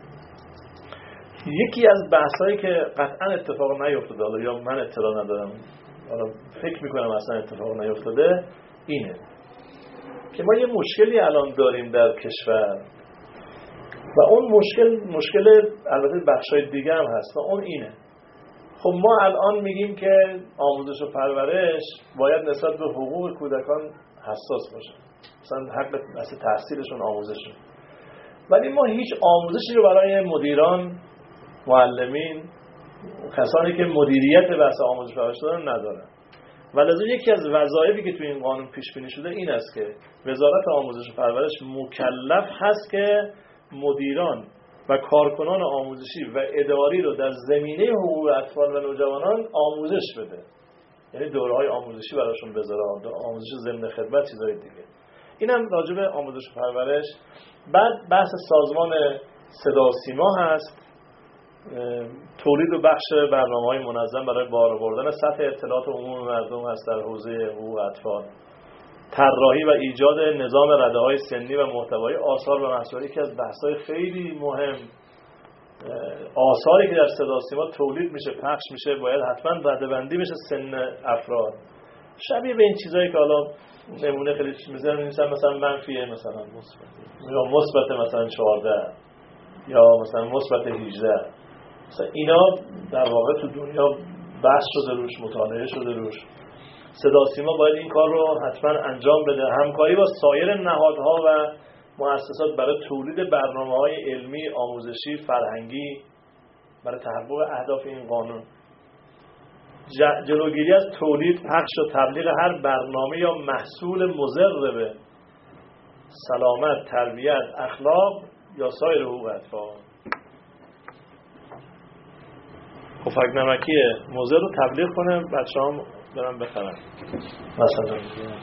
یکی از بحثایی که قطعا اتفاق نیفتاده، حالا یا من اطلاع ندارم، حالا فکر میکنم اصلا اتفاق نیفتاده، اینه که ما یه مشکلی الان داریم در کشور و اون مشکل مشکل البته بخشای دیگه هم هست و اون اینه. خب ما الان میگیم که آموزش و پرورش باید نسبت به حقوق کودکان حساس باشه، مثلا حق اصل تحصیلشون، آموزششون، ولی ما هیچ آموزشی رو برای مدیران، معلمین، کسانی که مدیریت بحث آموزش و پرورش دارن ندارن. ولذا یکی از وظایفی که توی این قانون پیش بینی شده این است که وزارت آموزش و پرورش مکلف هست که مدیران و کارکنان آموزشی و اداری رو در زمینه حقوق اطفال و نوجوانان آموزش بده، یعنی دوره‌های آموزشی براشون بذاره، آموزش ضمن خدمت، چیزای دیگه. اینم راجع به آموزش و پرورش. بعد بحث سازمان صدا و سیما هست، تولید و بخش برنامه‌های منظم برای بار آوردن سطح اطلاعات عموم مردم هست در حوزه حقوق اطفال، طراحی و ایجاد نظام رده‌های سنی و محتوای آثار و محصول. یکی از بحث‌های خیلی مهم، آثاری که در صدا و سیما تولید میشه، پخش میشه، باید حتما رده‌بندی بشه سن افراد. شبیه به این چیزایی که حالا نمونه خیلی میذارن مثلا مثلا منفیه، مثلا مثبت، یا مثبت مثلا چهارده، یا مثلا مثبت هجده. مثلا اینا در واقع تو دنیا بحث شده روش، مطالعه شده روش. صدا و سیما باید این کار رو حتما انجام بده، همکاری با سایر نهادها و مؤسسات برای تولید برنامه‌های علمی، آموزشی، فرهنگی برای تحقق اهداف این قانون. جلوگیری از تولید، پخش و تبلیغ هر برنامه یا محصول مضر به سلامت، تربیت، اخلاق یا سایر حقوق اطفال. پفک نمکی مضر رو تبلیغ کنه، بچه‌ها برن بخرن. مثلا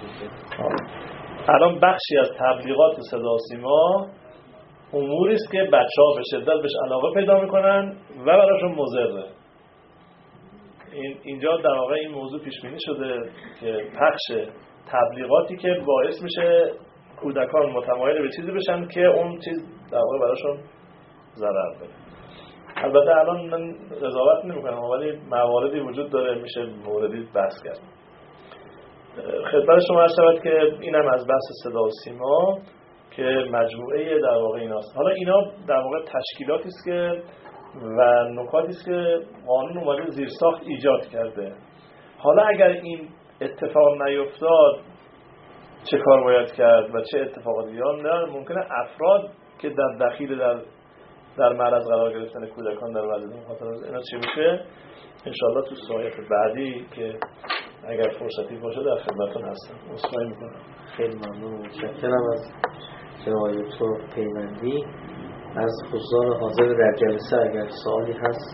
الان بخشی از تبلیغات صدا و سیما اموری است که بچه‌ها به شدت بهش علاقه پیدا میکنن و براشون مضره. این اینجا در واقع این موضوع پیش بینی شده که پخش تبلیغاتی که باعث میشه کودکان متمایل به چیزی بشن که اون چیز در واقع براشون ضرر داره. البته الان من قضاوت نمی‌کنم، ولی مواردی وجود داره میشه موردی بحث کرد. خدمت شما عرض شود که اینم از بحث صدا و سیما که مجموعه در واقع ایناست. حالا اینا در واقع تشکیلاتی است که و نکاتی است که قانون اومده زیرساخت ایجاد کرده. حالا اگر این اتفاق نیفتاد چه کار باید کرد و چه اتفاقاتی؟ یا نه ممکنه افراد که در دخیل در در معرض قرار گرفتن کودکان در وضعیت مخاطره، اینا چی میشه؟ انشالله تو ساعت بعدی که اگر فرصتی باشه در خدمتتون هستم. عذرخواهی میکنم. خیلی ممنون، متشکرم از جناب دکتر پیوندی. از حضار حاضر در جلسه اگر سوالی هست.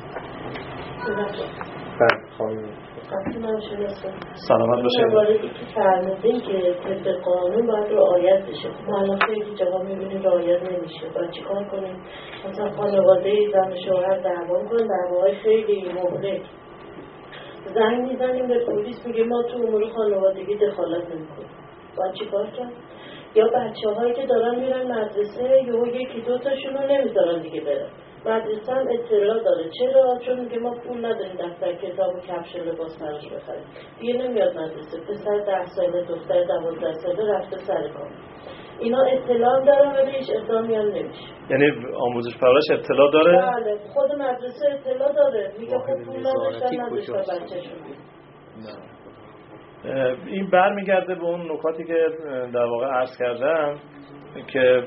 بله خانم. سلامت باشید. مواردی که فرمودین که طبق قانون باید رعایت بشه، ما الان خیلی جواب میبینیم رعایت نمیشه. باید چیکار کنیم؟ مثلا خانواده زن شوهر دعوا میکنن، دعواهای خیلی مهلک، زنگ میزنیم به پلیس میگه ما تو امور خانوادگی دخالت نمیکنیم. باید چیکار کرد؟ یا بچه هایی که دارن میرن مدرسه یا یکی دو تاشون رو نمیذارن دیگه برن مدرسه، هم اطلاع داره. چرا؟ چون میگه ما پول نداریم دفتر کتاب و کفش لباس براش بخریم، دیگه نمیاد مدرسه. پسر ده ساله، دختر دوازده ساله رفته سر کار. اینا اطلاع دارن ولی هیچ اقدامی هم نمیشه. یعنی آموزش پرورش اطلاع داره؟ بله، خود مدرسه اطلاع داره، میگه خب پول نداشتن نداشتن بچه‌شون. این برمیگرده به اون نکاتی که در واقع عرض کردم که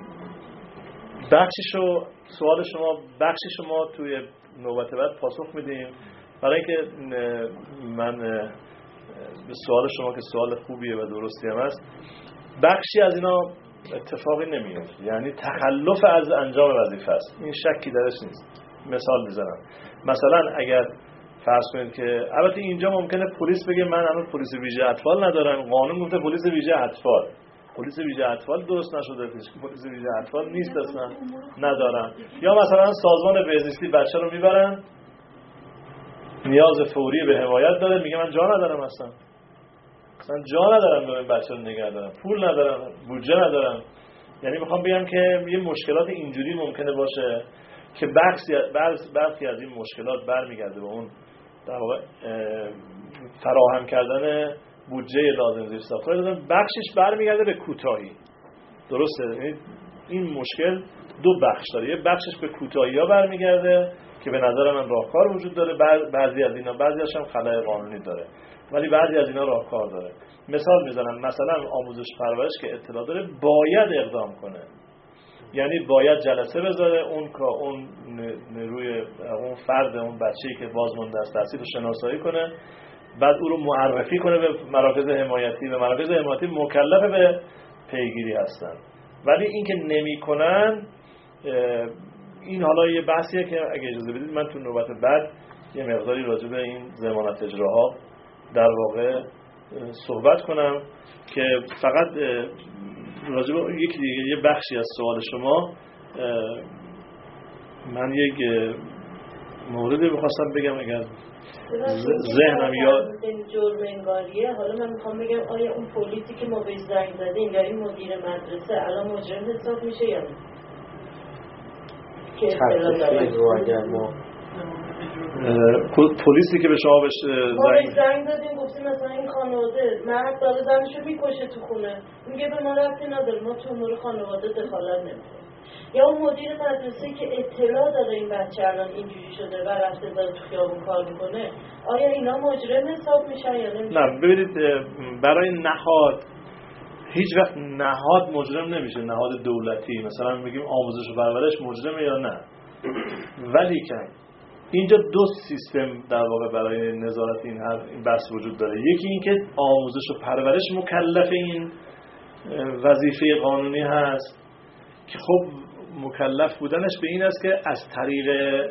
بخشیشو سوال شما بخشی شما توی نوبت بعد پاسخ میدیم، برای اینکه من به سوال شما که سوال خوبیه و درستی هم است، بخشی از اینا اتفاقی نمیفته، یعنی تخلف از انجام وظیفه است، این شکی درش نیست. مثال میزنم، مثلا اگر فرض کنید که البته اینجا ممکنه پلیس بگه من الان پلیس ویژه اطفال ندارم، قانون گفته پلیس ویژه اطفال، پلیس ویژه اطفال درست نشده، پلیس ویژه اطفال نیست اصلا، ندارن. یا مثلا سازمان بهزیستی بچه رو میبرن نیاز فوری به حمایت داره، میگه من جا ندارم اصلا اصلا جا ندارم برای بچه رو نگه دارم، پول ندارم، بودجه ندارم. یعنی میخوام بگم که یه مشکلات اینجوری ممکنه باشه که بخشی برخی از این مشکلات برمیگرده به اون در واقع فراهم کردن بودجه لازم زیر ساختار دادن، بخشش برمیگرده به کوتاهی. درسته؟ یعنی این مشکل دو بخش داره، یه بخشش به کوتاهی‌ها برمیگرده که به نظر من راهکار وجود داره، بعضی از اینا بعضی‌هاش هم خلأ قانونی داره، ولی بعضی از اینا راهکار داره. مثال میزنم، مثلا آموزش پرورش که اطلاع داره باید اقدام کنه، یعنی باید جلسه بذاره، اون که اون روی اون فرد اون بچه‌ای که بازمانده است تحصیل رو شناسایی کنه، بعد او رو معرفی کنه به مراکز حمایتی و مراکز حمایتی مکلف به پیگیری هستن. ولی این که نمی‌کنن، این حالا یه بحثیه که اگه اجازه بدید من تو نوبت بعد یه مقداری راجع به این ضمانت اجراها در واقع صحبت کنم که فقط راجع به یکی دیگه یه بخشی از سوال شما من یک موردی بخواستم بگم اگر ذهنم یاد جرم انگاریه. حالا من میخوام بگم آیا اون پلیسی که ما بهش زنگ زدیم یا این مدیر مدرسه الان مجرم حساب میشه یا نه؟ که اطلاع ما پلیسی که به شما بهش زنگ زنگ دادیم گفتیم مثلا این خانواده مرد داره زنشو میکشه تو خونه، میگه به ما ربطی نداره، ما تو امور خانواده دخالت نمیکنیم. یا اون مدیر مدرسه که اطلاع داره این بچه الان اینجوری شده و رفته داره تو خیابون کار میکنه، آیا اینا مجرم حساب میشن یا نمیشن؟ نه ببینید، برای نهاد هیچ وقت نهاد مجرم نمیشه، نهاد دولتی مثلا میگیم آموزش و پرورش مجرمه یا نه، ولی که اینجا دو سیستم در واقع برای نظارت این هر این بحث وجود داره. یکی این که آموزش و پرورش مکلف این وظیفه قانونی هست که خب مکلف بودنش به این است که از طریق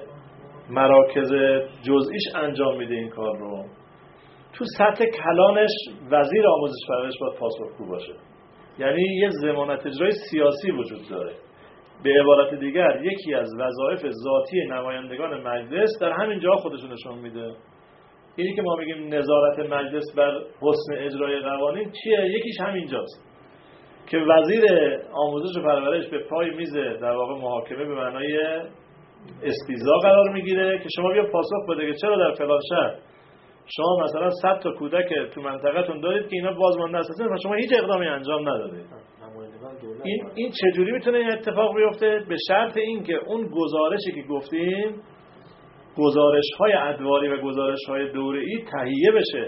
مراکز جزئیش انجام میده این کار رو. تو سطح کلانش وزیر آموزش و پرورش باید پاسخگو باشه، یعنی یه ضمانت اجرای سیاسی وجود داره. به عبارت دیگر یکی از وظایف ذاتی نمایندگان مجلس در همین جا خودشون نشون میده. اینی که ما میگیم نظارت مجلس بر حسن اجرای قوانین چیه؟ یکیش همینجاست که وزیر آموزش و پرورش به پای میز در واقع محاکمه به معنای استیضاح قرار میگیره که شما بیا پاسخ بده که چرا در فلان شهر شما مثلا صد تا کودک تو منطقه‌تون دارید که اینا بازمانده هستن و شما هیچ اقدامی انجام ندادید. این این چجوری میتونه این اتفاق بیفته؟ به شرط این که اون گزارشی که گفتیم، گزارش‌های ادواری و گزارش‌های دوره‌ای تهیه بشه،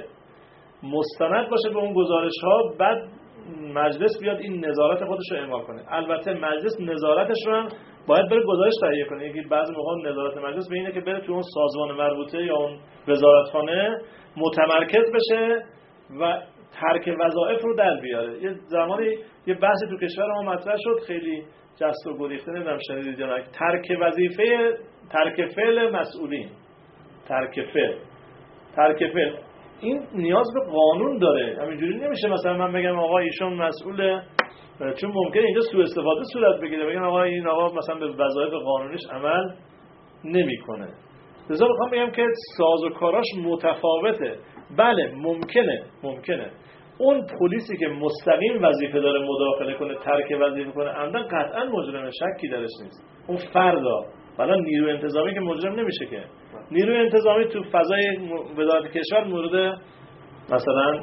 مستند باشه به اون گزارش‌ها، بعد مجلس بیاد این نظارت خودش رو اعمال کنه. البته مجلس نظارتش رو هم باید بره گزارش تهیه کنه. یکی بعضی موقع نظارت مجلس به اینه که بره تو اون سازمان مربوطه یا اون وزارتخانه متمرکز بشه و ترک وظایف رو در بیاره. یه زمانی یه بحثی تو کشور ما مطرح شد، خیلی جست و گریخته، نمیدونم شنیدید یا نه، ترک وظیفه، ترک فعل مسئولین، ترک فعل ترک فعل این نیاز به قانون داره. همینجوری نمیشه مثلا من بگم آقا ایشون مسئوله، چون ممکنه اینجا سوء استفاده صورت بگیره، بگن آقا این آقا مثلا به وظایف قانونیش عمل نمیکنه. لذا میخوام بگم که سازوکاراش متفاوته. بله ممکنه ممکنه اون پلیسی که مستقیم وظیفه داره مداخله کنه، ترک وظیفه کنه، عمدن قطعا مجرمه، شکی درش نیست. اون فردا بلا نیروی انتظامی که مجرم نمیشه که. نیروی انتظامی تو فضای وزارت کشور مورد مثلا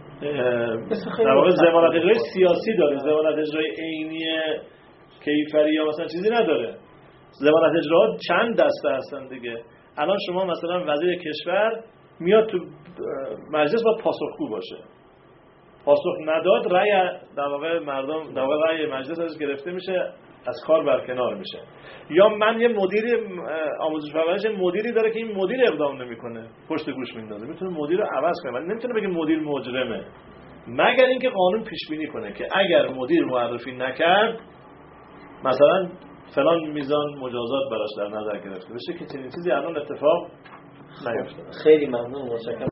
در واقع ضمانت اجرای سیاسی داره، ضمانت اجرای عینی کیفری یا مثلا چیزی نداره. ضمانت اجراها چند دسته هستن دیگه. الان شما مثلا وزیر کشور میاد تو مجلس باید پاسخگو باشه، پاسخ نداد رأی در واقع مردم در واقع رأی مجلس ازش گرفته میشه، از کار برکنار میشه. یا من یه مدیر آموزش و پرورش مدیری داره که این مدیر اقدام نمیکنه، پشت گوش میندازه، میتونه مدیر رو عوض کنه ولی نمیتونه بگه مدیر مجرمه، مگر اینکه قانون پیش بینی کنه که اگر مدیر معرفی نکرد مثلا فلان میزان مجازات براش در نظر گرفته بشه که چنین چیزی الان اتفاق نیفتاد. خیلی ممنون، متشکرم.